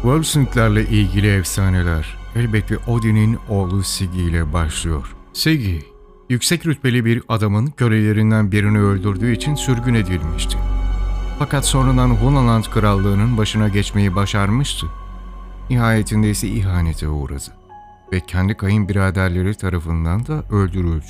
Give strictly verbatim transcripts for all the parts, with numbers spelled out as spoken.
Volsunglarla ilgili efsaneler elbette Odin'in oğlu Sigi ile başlıyor. Sigi, yüksek rütbeli bir adamın kölelerinden birini öldürdüğü için sürgün edilmişti. Fakat sonradan Hunaland krallığının başına geçmeyi başarmıştı. Nihayetinde ise ihanete uğradı ve kendi kayınbiraderleri tarafından da öldürüldü.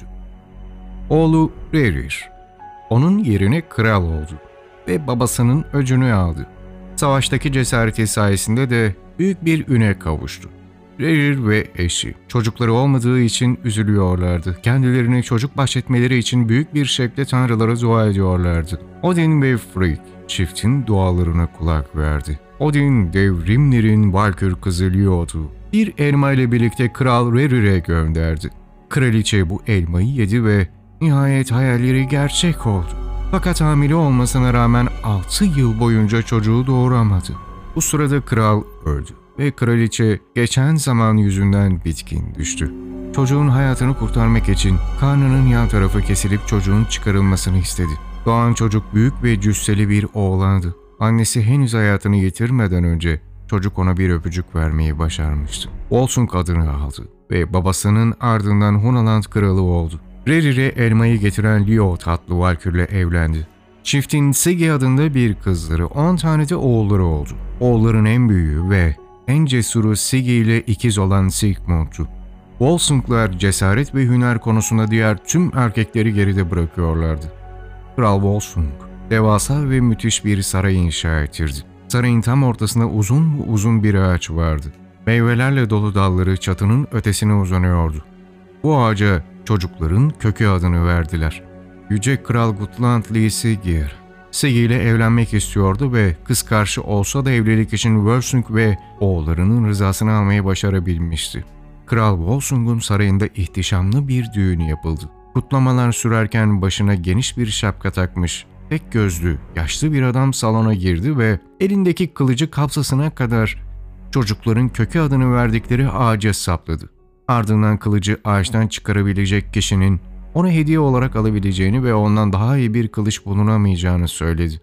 Oğlu Rerir, onun yerine kral oldu ve babasının öcünü aldı. Savaştaki cesareti sayesinde de büyük bir üne kavuştu. Rerir ve eşi çocukları olmadığı için üzülüyorlardı. Kendilerini çocuk bahşetmeleri için büyük bir şekilde tanrılara dua ediyorlardı. Odin ve Frigg çiftin dualarına kulak verdi. Odin, dev Rimnir'in Valkür kızı Ljót'u bir elma ile birlikte Kral Rerir'e gönderdi. Kraliçe bu elmayı yedi ve nihayet hayalleri gerçek oldu. Fakat hamile olmasına rağmen altı yıl boyunca çocuğu doğuramadı. Bu sırada kral öldü ve kraliçe geçen zaman yüzünden bitkin düştü. Çocuğun hayatını kurtarmak için karnının yan tarafı kesilip çocuğun çıkarılmasını istedi. Doğan çocuk büyük ve cüsseli bir oğlandı. Annesi henüz hayatını yitirmeden önce çocuk ona bir öpücük vermeyi başarmıştı. Volsung adını aldı ve babasının ardından Hunaland kralı oldu. Rerir'e elmayı getiren Ljót adlı Valkür'le evlendi. Çiftin Sigi adında bir kızları, on tane de oğulları oldu. Oğulların en büyüğü ve en cesuru Sigi ile ikiz olan Sigmund'tu. Volsunglar cesaret ve hüner konusunda diğer tüm erkekleri geride bırakıyorlardı. Kral Volsung, devasa ve müthiş bir saray inşa ettirdi. Sarayın tam ortasında uzun uzun bir ağaç vardı. Meyvelerle dolu dalları çatının ötesine uzanıyordu. Bu ağaca çocukların kökü adını verdiler. Yüce Kral Gutlandli Sigir, Sigi ile evlenmek istiyordu ve kız karşı olsa da evlilik için Volsung ve oğullarının rızasını almayı başarabilmişti. Kral Volsung'un sarayında ihtişamlı bir düğün yapıldı. Kutlamalar sürerken başına geniş bir şapka takmış, tek gözlü, yaşlı bir adam salona girdi ve elindeki kılıcı kalçasına kadar çocukların kökü adını verdikleri ağaca sapladı. Ardından kılıcı ağaçtan çıkarabilecek kişinin onu hediye olarak alabileceğini ve ondan daha iyi bir kılıç bulunamayacağını söyledi.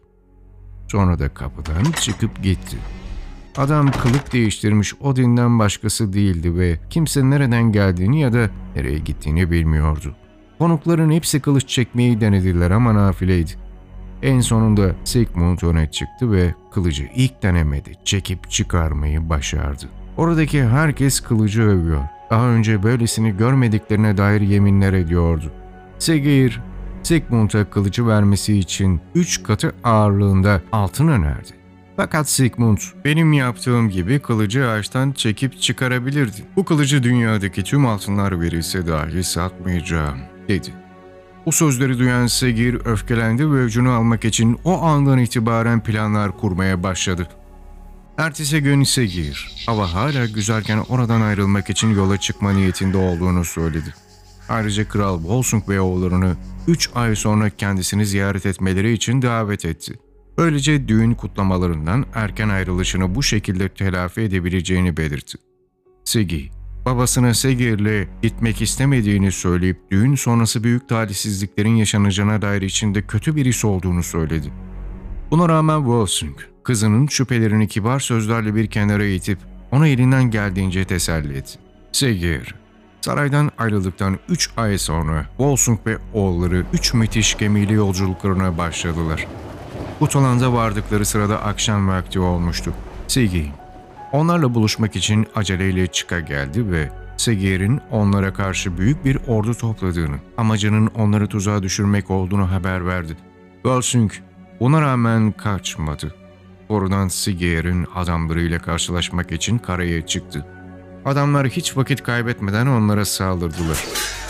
Sonra da kapıdan çıkıp gitti. Adam kılık değiştirmiş Odin'den başkası değildi ve kimse nereden geldiğini ya da nereye gittiğini bilmiyordu. Konukların hepsi kılıç çekmeyi denediler ama nafileydi. En sonunda Sigmund öne çıktı ve kılıcı ilk denemede çekip çıkarmayı başardı. Oradaki herkes kılıcı övüyor. Daha önce böylesini görmediklerine dair yeminler ediyordu. Sigir, Sigmund'a kılıcı vermesi için üç katı ağırlığında altın önerdi. Fakat Sigmund, benim yaptığım gibi kılıcı ağaçtan çekip çıkarabilirdi. Bu kılıcı dünyadaki tüm altınlar verilse dahi satmayacağım, dedi. Bu sözleri duyan Sigir öfkelendi ve öcünü almak için o andan itibaren planlar kurmaya başladı. Ertesi gün Sigir, hava hala güzelken oradan ayrılmak için yola çıkma niyetinde olduğunu söyledi. Ayrıca Kral Volsung ve oğullarını üç ay sonra kendisini ziyaret etmeleri için davet etti. Böylece düğün kutlamalarından erken ayrılışını bu şekilde telafi edebileceğini belirtti. Sigi, babasına Sigir'le gitmek istemediğini söyleyip düğün sonrası büyük talihsizliklerin yaşanacağına dair içinde kötü birisi olduğunu söyledi. Buna rağmen Volsung, kızının şüphelerini kibar sözlerle bir kenara itip onu elinden geldiğince teselli etti. Sigir, saraydan ayrıldıktan üç ay sonra Volsung ve oğulları üç müthiş gemiyle yolculuklarına başladılar. Utoland'a vardıkları sırada akşam vakti olmuştu. Sigi, onlarla buluşmak için aceleyle çıka geldi ve Sigir'in onlara karşı büyük bir ordu topladığını, amacının onları tuzağa düşürmek olduğunu haber verdi. Volsung buna rağmen kaçmadı. Oradan Sigir'in adamlarıyla karşılaşmak için karaya çıktı. Adamlar hiç vakit kaybetmeden onlara saldırdılar.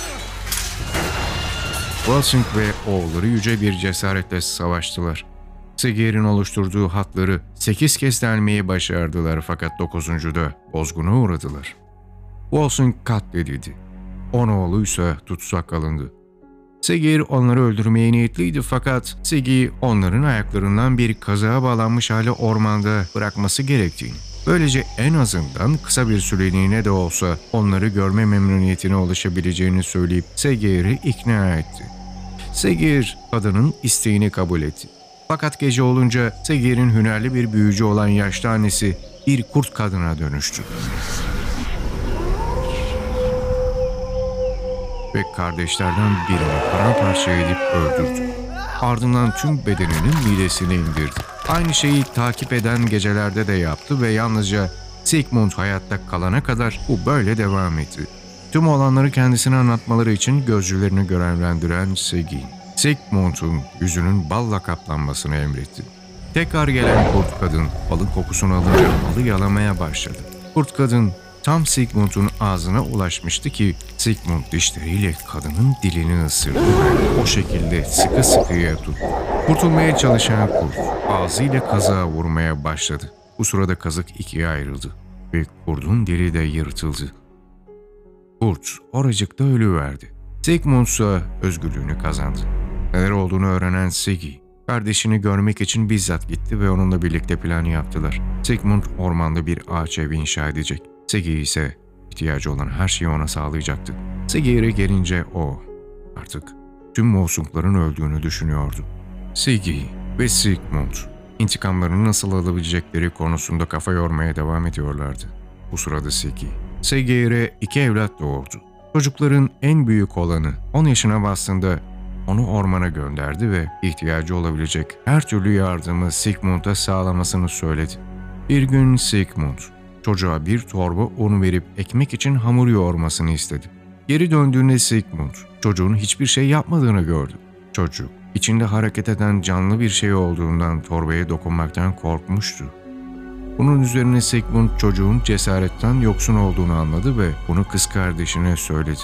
Volsung ve oğulları yüce bir cesaretle savaştılar. Sigir'in oluşturduğu hatları sekiz kez delmeyi başardılar fakat dokuzuncuda bozguna uğradılar. Volsung katledildi. On oğluysa tutsak alındı. Sigir onları öldürmeye niyetliydi fakat Sigi onların ayaklarından bir kazığa bağlanmış hale ormanda bırakması gerektiğini, böylece en azından kısa bir süreliğine de olsa onları görme memnuniyetine ulaşabileceğini söyleyip Sigir'i ikna etti. Sigir kadının isteğini kabul etti. Fakat gece olunca Sigir'in hünerli bir büyücü olan yaşlı annesi bir kurt kadına dönüştü. Ve kardeşlerden birini paramparça edip öldürdü. Ardından tüm bedeninin midesine indirdi. Aynı şeyi takip eden gecelerde de yaptı ve yalnızca Sigmund hayatta kalana kadar bu böyle devam etti. Tüm olanları kendisine anlatmaları için gözcülerini görevlendiren Segi, Sigmund'un yüzünün balla kaplanmasını emretti. Tekrar gelen kurt kadın balın kokusunu alınca balı yalamaya başladı. Kurt kadın tam Sigmund'un ağzına ulaşmıştı ki Sigmund dişleriyle kadının dilini ısırdı ve o şekilde sıkı sıkıya tuttu. Kurtulmaya çalışan kurt ağzıyla kazığa vurmaya başladı. Bu sırada kazık ikiye ayrıldı ve kurdun dili de yırtıldı. Kurt oracıkta ölüverdi. Sigmund ise özgürlüğünü kazandı. Neler olduğunu öğrenen Segi, kardeşini görmek için bizzat gitti ve onunla birlikte plan yaptılar. Sigmund ormanda bir ağaç evi inşa edecek. Segi ise ihtiyacı olan her şeyi ona sağlayacaktı. Segi'ye gelince o artık tüm Volsungların öldüğünü düşünüyordu. Segi ve Sigmund intikamlarını nasıl alabilecekleri konusunda kafa yormaya devam ediyorlardı. Bu sırada Segi, Segi'ye iki evlat doğurdu. Çocukların en büyük olanı on yaşına bastığında onu ormana gönderdi ve ihtiyacı olabilecek her türlü yardımı Sigmund'a sağlamasını söyledi. Bir gün Sigmund çocuğa bir torba un verip ekmek için hamur yoğurmasını istedi. Geri döndüğünde Sigmund çocuğun hiçbir şey yapmadığını gördü. Çocuk içinde hareket eden canlı bir şey olduğundan torbaya dokunmaktan korkmuştu. Bunun üzerine Sigmund çocuğun cesaretten yoksun olduğunu anladı ve bunu kız kardeşine söyledi.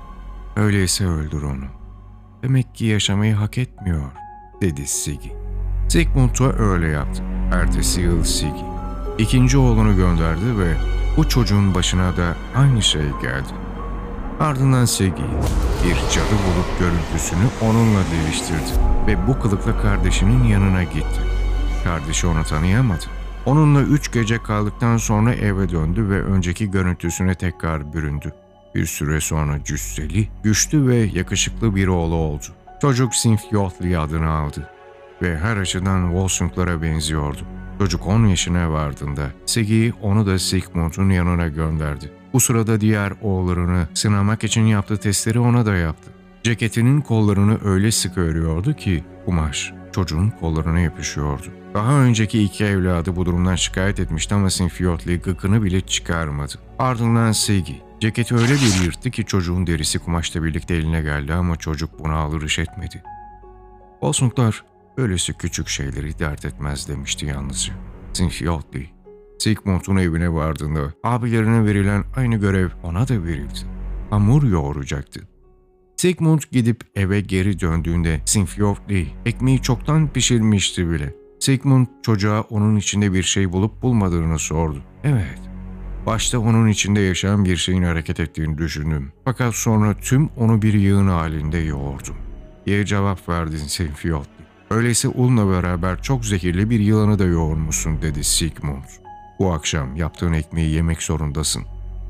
"Öyleyse öldür onu. Demek ki yaşamayı hak etmiyor," dedi Sigi. Sigmund da öyle yaptı. Ertesi yıl Sigi ikinci oğlunu gönderdi ve bu çocuğun başına da aynı şey geldi. Ardından Sigi bir cadı bulup görüntüsünü onunla değiştirdi ve bu kılıkla kardeşinin yanına gitti. Kardeşi onu tanıyamadı. Onunla üç gece kaldıktan sonra eve döndü ve önceki görüntüsüne tekrar büründü. Bir süre sonra cüsseli, güçlü ve yakışıklı bir oğlu oldu. Çocuk Sinfjotli adını aldı ve her açıdan Volsunglara benziyordu. Çocuk on yaşına vardığında Sigi onu da Sigmund'un yanına gönderdi. Bu sırada diğer oğullarını sınamak için yaptığı testleri ona da yaptı. Ceketinin kollarını öyle sıkı örüyordu ki kumaş çocuğun kollarına yapışıyordu. Daha önceki iki evladı bu durumdan şikayet etmişti ama Sinfjotli gıkını bile çıkarmadı. Ardından Sigi ceketi öyle bir yırttı ki çocuğun derisi kumaşla birlikte eline geldi ama çocuk buna alırış etmedi. Volsunglar böylesi küçük şeyleri dert etmez demişti yalnızca. Sinfjotli, Sigmund'un evine vardığında abilerine verilen aynı görev ona da verildi. Hamur yoğuracaktı. Sigmund gidip eve geri döndüğünde Sinfjotli ekmeği çoktan pişirmişti bile. Sigmund çocuğa onun içinde bir şey bulup bulmadığını sordu. Evet, başta onun içinde yaşayan bir şeyin hareket ettiğini düşündüm. Fakat sonra tüm onu bir yığın halinde yoğurdum diye cevap verdin Sinfjotli. Öyleyse unla beraber çok zehirli bir yılanı da yoğurmuşsun dedi Sigmund. Bu akşam yaptığın ekmeği yemek zorundasın.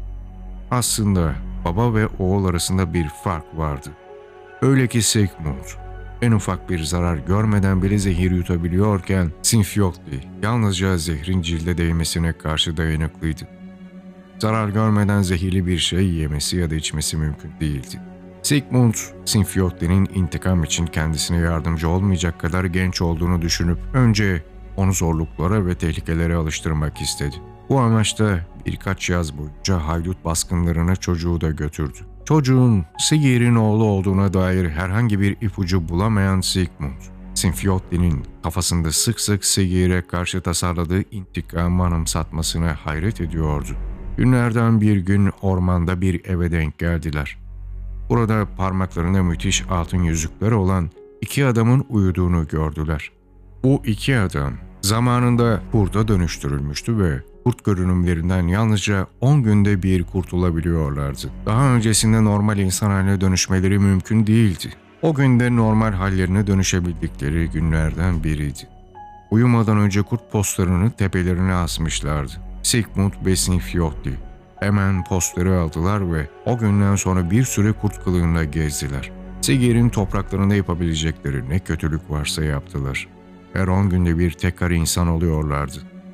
Aslında baba ve oğul arasında bir fark vardı. Öyle ki Sigmund en ufak bir zarar görmeden bile zehir yutabiliyorken Sinfjotli yalnızca zehrin cilde değmesine karşı dayanıklıydı. Zarar görmeden zehirli bir şey yemesi ya da içmesi mümkün değildi. Sigmund, Sinfjotli'nin intikam için kendisine yardımcı olmayacak kadar genç olduğunu düşünüp önce onu zorluklara ve tehlikelere alıştırmak istedi. Bu amaçla birkaç yaz boyunca haydut baskınlarına çocuğu da götürdü. Çocuğun Sigir'in oğlu olduğuna dair herhangi bir ipucu bulamayan Sigmund, Sinfjotli'nin kafasında sık sık Sigir'e karşı tasarladığı intikamı anımsatmasına hayret ediyordu. Günlerden bir gün ormanda bir eve denk geldiler. Burada parmaklarında müthiş altın yüzükleri olan iki adamın uyuduğunu gördüler. Bu iki adam zamanında kurda dönüştürülmüştü ve kurt görünümlerinden yalnızca on günde bir kurtulabiliyorlardı. Daha öncesinde normal insan haline dönüşmeleri mümkün değildi. O günde normal hallerine dönüşebildikleri günlerden biriydi. Uyumadan önce kurt postlarını tepelerine asmışlardı. Sigmund ve Sinfjotli hemen postları aldılar ve o günden sonra bir süre kurt kılığında gezdiler. Sigir'in topraklarında yapabilecekleri ne kötülük varsa yaptılar. Her on günde bir tekrar insan oluyorlardı.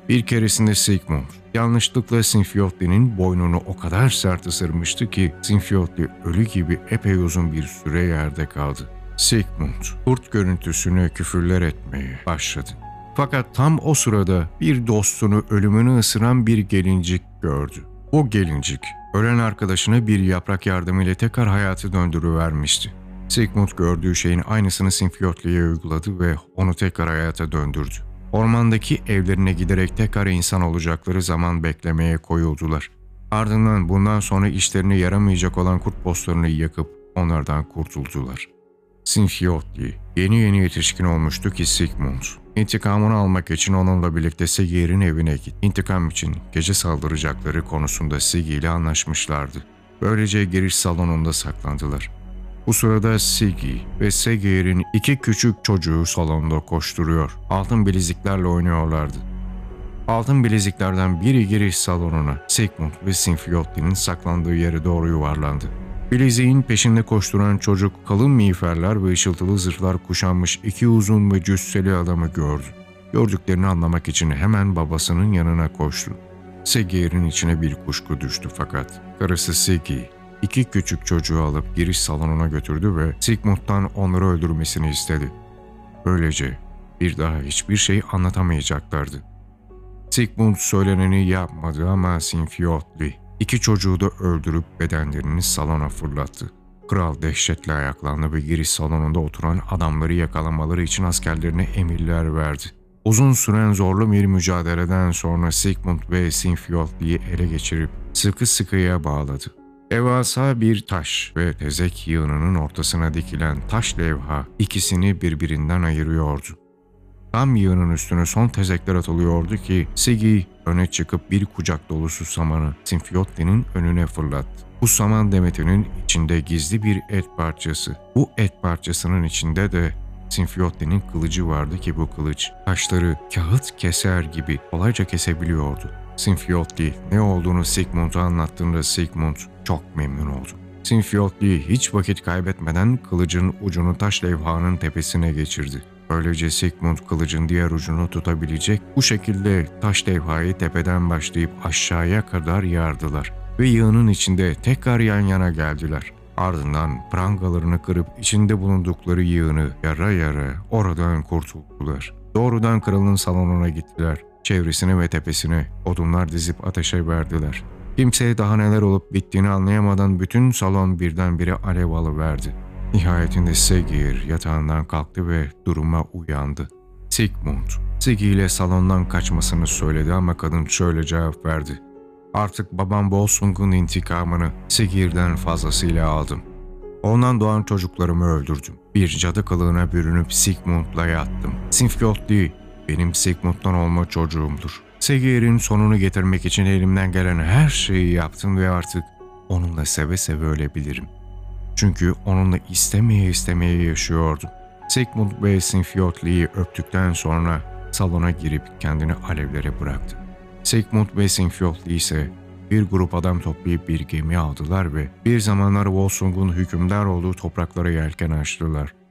Bir keresinde Sigmund yanlışlıkla Sinfiotli'nin boynunu o kadar sert ısırmıştı ki Sinfiotli ölü gibi epey uzun bir süre yerde kaldı. Sigmund kurt görüntüsüne küfürler etmeye başladı. Fakat tam o sırada bir dostunu ölümünü ısıran bir gelincik gördü. O gelincik ölen arkadaşına bir yaprak yardımıyla tekrar hayatı döndürüvermişti. Sigmund gördüğü şeyin aynısını Sinfiotli'ye uyguladı ve onu tekrar hayata döndürdü. Ormandaki evlerine giderek tekrar insan olacakları zaman beklemeye koyuldular. Ardından bundan sonra işlerine yaramayacak olan kurt postlarını yakıp onlardan kurtuldular. Sinfiotli yeni yeni yetişkin olmuştu ki Sigmund intikamını almak için onunla birlikte Siggeir'in evine gitti. İntikam için gece saldıracakları konusunda Siggi ile anlaşmışlardı. Böylece giriş salonunda saklandılar. Bu sırada Siggi ve Siggeir'in iki küçük çocuğu salonda koşturuyor, altın bileziklerle oynuyorlardı. Altın bileziklerden biri giriş salonuna, Sigmund ve Sinfiotli'nin saklandığı yere doğru yuvarlandı. Bileziğin peşinde koşturan çocuk kalın miğferler ve ışıltılı zırhlar kuşanmış iki uzun ve cüsseli adamı gördü. Gördüklerini anlamak için hemen babasının yanına koştu. Siggeir'in içine bir kuşku düştü fakat karısı Siggi iki küçük çocuğu alıp giriş salonuna götürdü ve Sigmund'dan onları öldürmesini istedi. Böylece bir daha hiçbir şey anlatamayacaklardı. Sigmund söyleneni yapmadı ama Sinfiotli iki çocuğu da öldürüp bedenlerini salona fırlattı. Kral dehşetle ayaklandı ve giriş salonunda oturan adamları yakalamaları için askerlerine emirler verdi. Uzun süren zorlu bir mücadeleden sonra Sigmund ve Sinfiotli'yi ele geçirip sıkı sıkıya bağladı. Devasa bir taş ve tezek yığınının ortasına dikilen taş levha ikisini birbirinden ayırıyordu. Tam yığının üstüne son tezekler atılıyordu ki Siggi öne çıkıp bir kucak dolusu samanı Sinfiotli'nin önüne fırlattı. Bu saman demetinin içinde gizli bir et parçası. Bu et parçasının içinde de Sinfiotli'nin kılıcı vardı ki bu kılıç taşları kağıt keser gibi kolayca kesebiliyordu. Sinfiotli ne olduğunu Sigmund'a anlattığında Sigmund çok memnun oldu. Sinfiotli hiç vakit kaybetmeden kılıcın ucunu taş levhanın tepesine geçirdi. Böylece Sigmund kılıcın diğer ucunu tutabilecek, bu şekilde taş levhayı tepeden başlayıp aşağıya kadar yardılar ve yığının içinde tekrar yan yana geldiler. Ardından prangalarını kırıp içinde bulundukları yığını yara yara oradan kurtuldular. Doğrudan kralın salonuna gittiler. Çevresine ve tepesine odunlar dizip ateşe verdiler. Kimse daha neler olup bittiğini anlayamadan bütün salon birdenbire alev alıverdi. Nihayetinde Siggeir yatağından kalktı ve duruma uyandı. Sigmund, Siggi ile salondan kaçmasını söyledi ama kadın şöyle cevap verdi. Artık babam Volsung'un intikamını Siggeir'den fazlasıyla aldım. Ondan doğan çocuklarımı öldürdüm. Bir cadı kılığına bürünüp Sigmund'la yattım. Sinfiotli benim Sigmund'dan olma çocuğumdur. Siggeir'in sonunu getirmek için elimden gelen her şeyi yaptım ve artık onunla seve seve ölebilirim. Çünkü onunla istemeye istemeye yaşıyordum. Sigmund ve Sinfiotli'yi öptükten sonra salona girip kendini alevlere bıraktı. Sigmund ve Sinfiotli ise bir grup adam toplayıp bir gemi aldılar ve bir zamanlar Volsung'un hükümdar olduğu topraklara yelken açtılar.